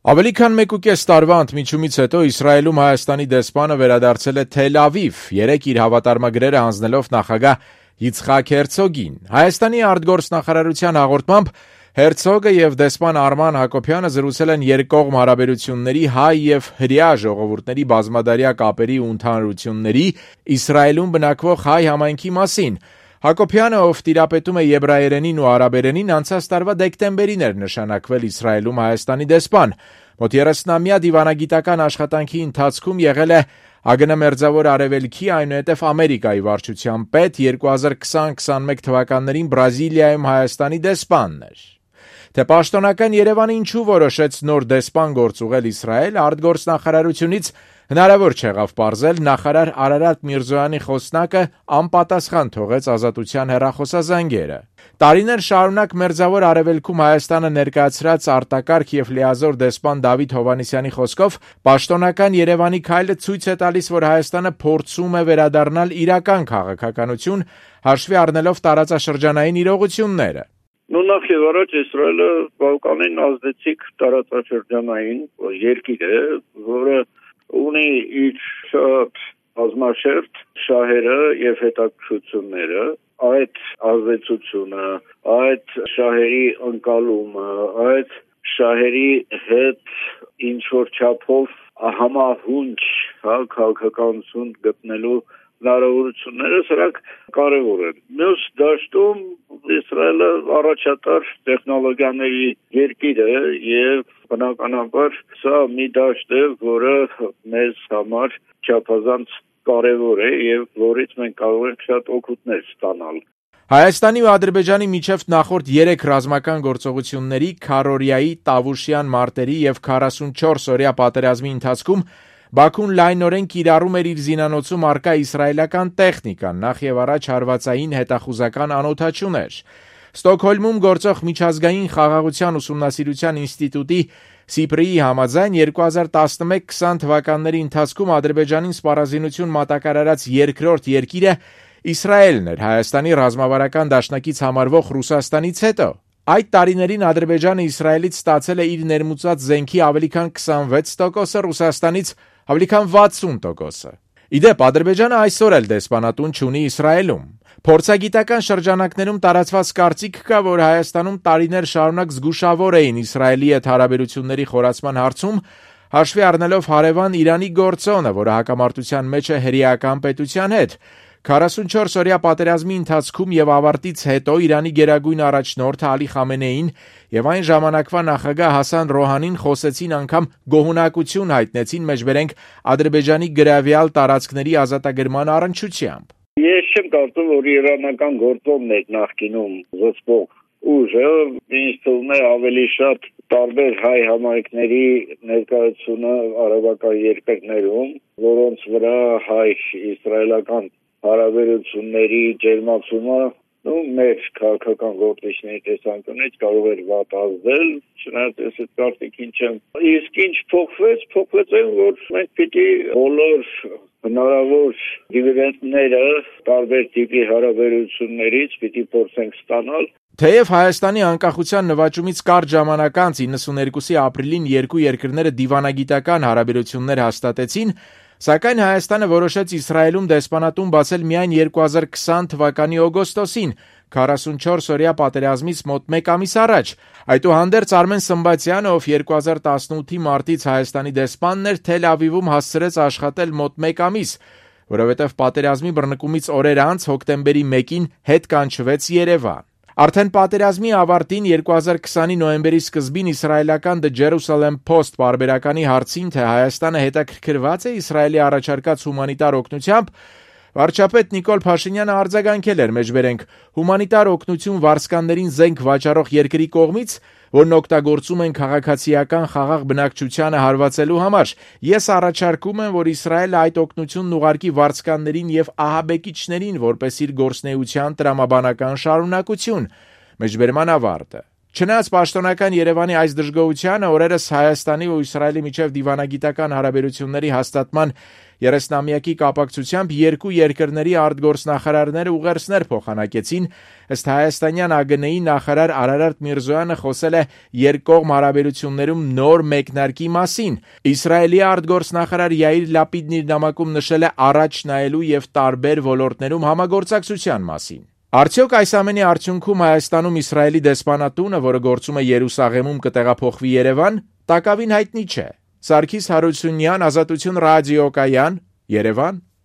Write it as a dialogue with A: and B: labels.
A: Ավելի քան 1.5 տարվա ընդմիջումից հետո Իսրայելում Հայաստանի դեսպանը վերադարձել է Թել Ավիվ, երեկ իր հավատարմագրերը հանձնելով նախագահ Yitzhak Herzogին։ Հայաստանի արտգործնախարարության հաղորդմամբ Herzogը եւ դեսպան Արման Հակոբյանը զրուցել են երկկողմ հարաբերությունների հայ եւ հրեա ժողովուրդների բազմադարյա կապերի ու ընդհանրությունների Իսրայելում բնակվող հայ համայնքի մասին։ Հակոբյանը, ով տիրապետում է եբրայերենին ու արաբերենին, անցած տարվա դեկտեմբերին էր նշանակվել Իսրայելում Հայաստանի դեսպան։ Մոտ 30-ամյա դիվանագիտական աշխատանքի ընթացքում եղել է ԱԳՆ Մերձավոր Արևելքի, այնուհետև Ամերիկայի վարչության պետ, 2020-21 թվականներին Բրազիլիայում Հայաստանի դեսպանն էր։ Թե պաշտոնական Երևանը ինչու որոշեց նոր դեսպան գործուղել Իսրայել, արտգործնախարարությունից հնարավոր չեղավ պարզել, նախարար Արարատ Միրզոյանի խոսնակը անպատասխան թողեց Ազատության հեռախոսազանգերը։ Տարիներ շարունակ Մերձավոր Արևելքում Հայաստանը ներկայացրած արտակարգ եւ լիազոր դեսպան Դավիթ Հովհաննիսյանի խոսքով պաշտոնական Երևանի քայլը ցույց է տալիս, որ Հայաստանը փորձում է վերադառնալ իրական քաղաքականություն, հաշվի առնելով տարածաշրջանային իրողությունները։
B: Նախ եւ առաջ Իսրայելը բավականին ազդեցիկ տարածաշրջանային երկիր է, որը ունի իր շատ բազմաշերտ շահերը եւ հետաքրքրությունները, այդ ազդեցությունը, այդ շահերի ընկալումը, այդ շահերի հետ ինչ որ չափով համահունչ քաղաքականություն գտնելու հնարավորությունները սրանք կարևոր են։ Մյուս դաշտում Իսրայելը առաջատար տեխնոլոգիաների երկիր է եւ բնականաբար սա մի դաշտ է, որը մեզ համար չափազանց կարևոր է եւ որից մենք կարող ենք շատ օգուտներ ստանալ։
A: Հայաստանի ու Ադրբեջանի միջև նախորդ 3 ռազմական գործողությունների քառօրյայի Տավուշյան մարտերի եւ 44 օրյա պատերազմի ընթացքում Բաքուն լայնորեն կիրառում էր իր զինանոցում առկա իսրայելական տեխնիկան, նախ եւ առաջ հարվածային հետախուզական անօդաչուներ։ Ստոկհոլմում գործող միջազգային խաղաղության ուսումնասիրության ինստիտուտի Սիպրիի համաձայն 2011-20 թվականների ընթացքում Ադրբեջանին սպառազինություն մատակարարած երկրորդ երկիրը Իսրայելն էր, Հայաստանի ռազմավարական դաշնակից համարվող Ռուսաստանից հետո։ Այդ տարիներին Ադրբեջանը Իսրայելից ստացել է իր ներմուծած զենքի ավելի քան 26%, Ռուսաստանից ավելի քան 60%։ Իդեպ Ադրբեջանը այսօր էլ դեսպանատուն չունի Իսրայելում։ Փորձագիտական շրջանակներում տարածված կարծիք կա, որ Հայաստանում տարիներ շարունակ զգուշավոր էին Իսրայելի հետ հարաբերությունների խորացման հարցում, հաշվի առնելով հարևան Իրանի գործոնը, որը հակամարտության մեջ է հրեական պետության հետ։ 44 օրյա պատերազմի ընթացքում եւ ավարտից հետո Իրանի գերագույն առաջնորդ Ալի Խամենեին եւ այն ժամանակվա նախագահ Հասան Ռոհանին խոսեցին անգամ գոհունակություն հայտնեցին մեջբերենք Ադրբեջանի գրավյալ տարածքների ազատագրման առնչությամբ։
B: Ես չեմ կարծում, որ իրանական գործոնն է նախկինում զսպող ուժը, ինձ թվում է ավելի շատ տարբեր հայ համայնքների ներկայությունը արաբական երկրներում, որոնց վրա հայ-իսրայելական հարաբերությունների ջերմացումը մեր քաղաքական գործիչների տեսանկյունից կարող էր վատ ազդել, չնայած ես այդ կարծիքին չեմ։ Իսկ ինչ փոխվեց այն, որ մենք պիտի բոլոր հնարավոր դիվիդենդները տարբեր տիպի հարաբերություններից պիտի փորձենք ստանալ։
A: Թեև Հայաստանի անկախության նվաճումից կարճ ժամանակ անց 92-ի ապրիլին երկու երկրները դիվանագիտական հարաբերություններ հաստատեցին, սակայն Հայաստանը որոշեց Իսրայելում դեսպանատուն բացել միայն 2020 թվականի օգոստոսին, 44 օրյա պատերազմից մոտ 1 ամիս առաջ։ Այդուհանդերձ Արմեն Սմբատյանը, ով 2018-ի մարտից Հայաստանի դեսպանն էր, Թել Ավիվում հասցրեց աշխատել մոտ 1 ամիս, որովհետև պատերազմի բռնկումից օրեր անց հոկտեմբերի 1-ին հետ կանչվեց Երևան։ Արդեն պատերազմի ավարտին 2020-ի նոյեմբերի սկզբին իսրայելական The Jerusalem Post պարբերականի հարցին, թե Հայաստանը հետաքրքրված է Իսրայելի առաջարկած հումանիտար օգնությամբ, վարչապետ Նիկոլ Փաշինյանը արձագանքել էր մեջբերենք հումանիտար օգնություն վարձկաններին զենք վաճառող երկրի կողմից, որն օգտագործում են քաղաքացիական խաղաղ բնակչությանը հարվածելու համար։ Ես առաջարկում եմ, որ Իսրայելը այդ օգնությունն ուղարկի վարձկաններին եւ ահաբեկիչներին, որպես իր գործնեության տրամաբանական շարունակություն։ Մեջբերման ավարտը։ Չնայած պաշտոնական Երևանի այս դժգոհությանը, օրերս Հայաստանի ու Իսրայելի միջև դիվանագիտական հարաբերությունների հաստատման 30-ամյակի կապակցությամբ երկու երկրների արտգործնախարարները ուղերձներ փոխանակեցին, ըստ հայաստանյան ԱԳՆ-ի նախարար Արարատ Միրզոյանը խոսել է երկկողմ հարաբերություններում նոր մեկնարկի մասին։ Իսրայելի արտգործնախարար Յայիր Լապիդն իր նամակում նշել է առաջ նայելու եւ տարբեր ոլորտներում համագործակցության մասին։ Արդյոք այս ամենի արդյունքում Հայաստանում Իսրայելի դեսպանատունը, որը գործում է Երուսաղեմում, կտեղափոխվի Երևան, տակավին հայտնի չէ։ Սարգիս Հարությունյան, Ազատություն ռադիոկայան, Երևան։